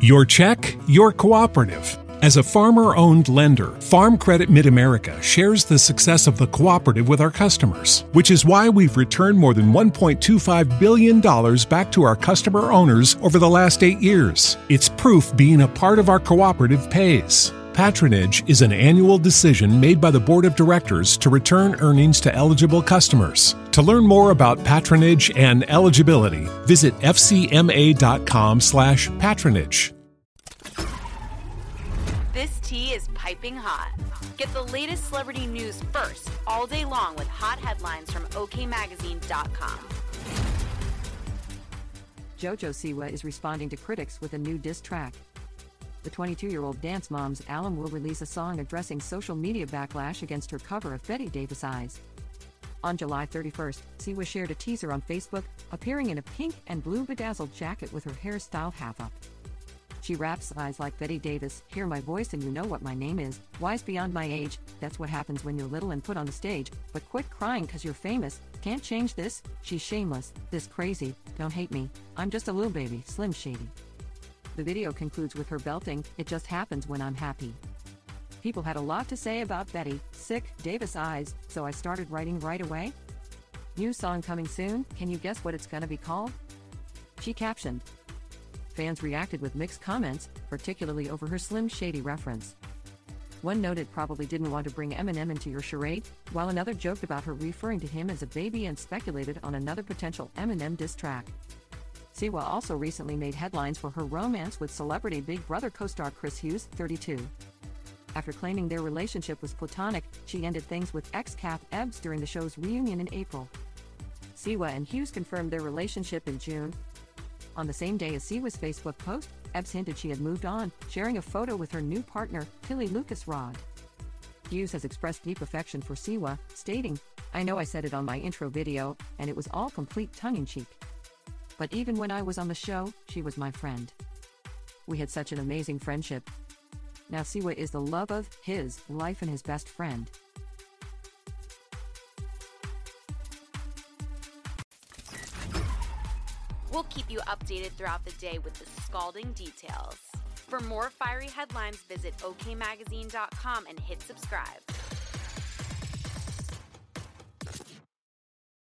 Your check, your cooperative. As a farmer-owned lender, Farm Credit Mid-America shares the success of the cooperative with our customers, which is why we've returned more than $1.25 billion back to our customer owners over the last 8 years. It's proof being a part of our cooperative pays. Patronage is an annual decision made by the Board of Directors to return earnings to eligible customers. To learn more about patronage and eligibility, visit fcma.com/patronage. This tea is piping hot. Get the latest celebrity news first all day long with hot headlines from okmagazine.com. JoJo Siwa is responding to critics with a new diss track. The 22-year-old dance mom's alum will release a song addressing social media backlash against her cover of Betty Davis' Eyes. On July 31st, Siwa shared a teaser on Facebook, appearing in a pink and blue bedazzled jacket with her hairstyle half up. She raps, "Eyes like Betty Davis, hear my voice and you know what my name is, wise beyond my age, that's what happens when you're little and put on the stage, but quit crying cause you're famous, can't change this, she's shameless, this crazy, don't hate me, I'm just a little baby, Slim Shady." The video concludes with her belting, "It just happens when I'm happy." People had a lot to say about Betty, Davis' Eyes, so I started writing right away. New song coming soon, can you guess what it's gonna be called? She captioned. Fans reacted with mixed comments, particularly over her Slim Shady reference. One noted probably didn't want to bring Eminem into your charade, while another joked about her referring to him as a baby and speculated on another potential Eminem diss track. Siwa also recently made headlines for her romance with celebrity Big Brother co-star Chris Hughes, 32. After claiming their relationship was platonic, she ended things with ex-Kath Ebbs during the show's reunion in April. Siwa and Hughes confirmed their relationship in June. On the same day as Siwa's Facebook post, Ebbs hinted she had moved on, sharing a photo with her new partner, Tilly Lucas Rod. Hughes has expressed deep affection for Siwa, stating, "I know I said it on my intro video, and it was all complete tongue-in-cheek. But even when I was on the show, she was my friend. We had such an amazing friendship. Now Siwa is the love of his life and his best friend." We'll keep you updated throughout the day with the scalding details. For more fiery headlines, visit okmagazine.com and hit subscribe.